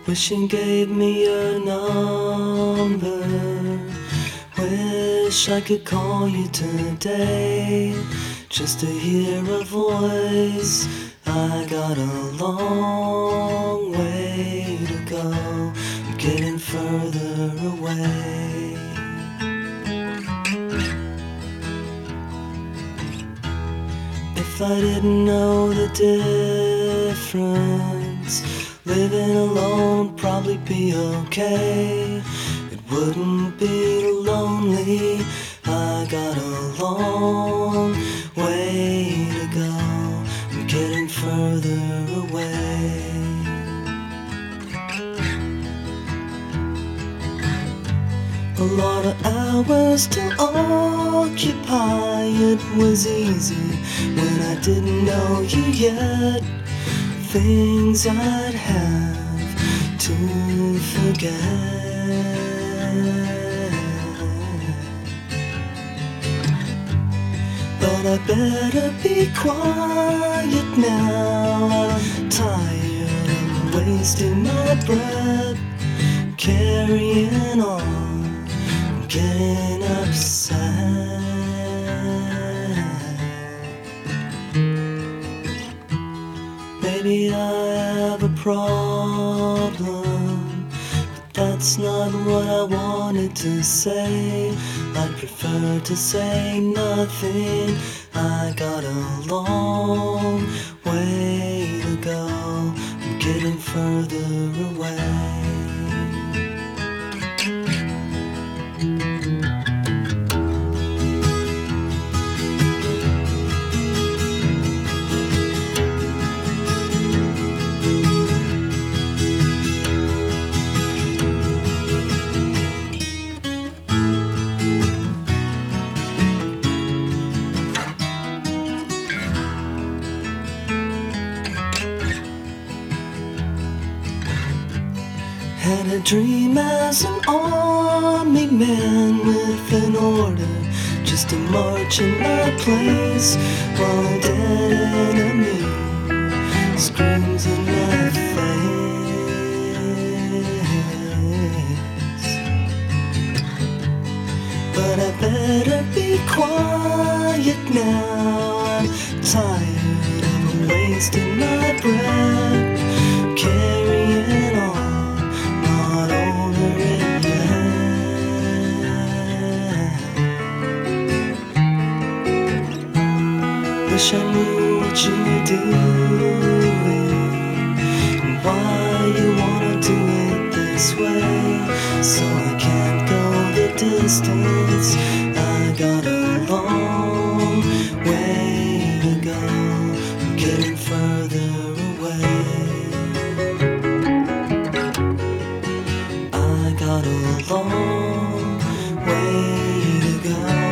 Wish you gave me your number. Wish I could call you today, just to hear a voice. I got a long way to go, I'm getting further away. If I didn't know the difference, living alone would probably be okay. It wouldn't be lonely. I got a long way to go, I'm getting further away. A lot of hours to occupy. It was easy when I didn't know you yet. Things I'd have to forget. But I better be quiet now. I'm tired of wasting my breath, carrying on, getting upset. Maybe I have a problem, but that's not what I wanted to say. I'd prefer to say nothing. I got a long way to go, I'm getting further away. Had a dream as an army man with an order just to march in my place, while a dead enemy screams in my face. But I better be quiet now. I'm tired of wasting my breath, carrying on, not over it yet. Wish I knew what you were doing and why you wanna do it this way. So I can't go the distance. I got a long way to go, I'm getting further away. I got a long way to go.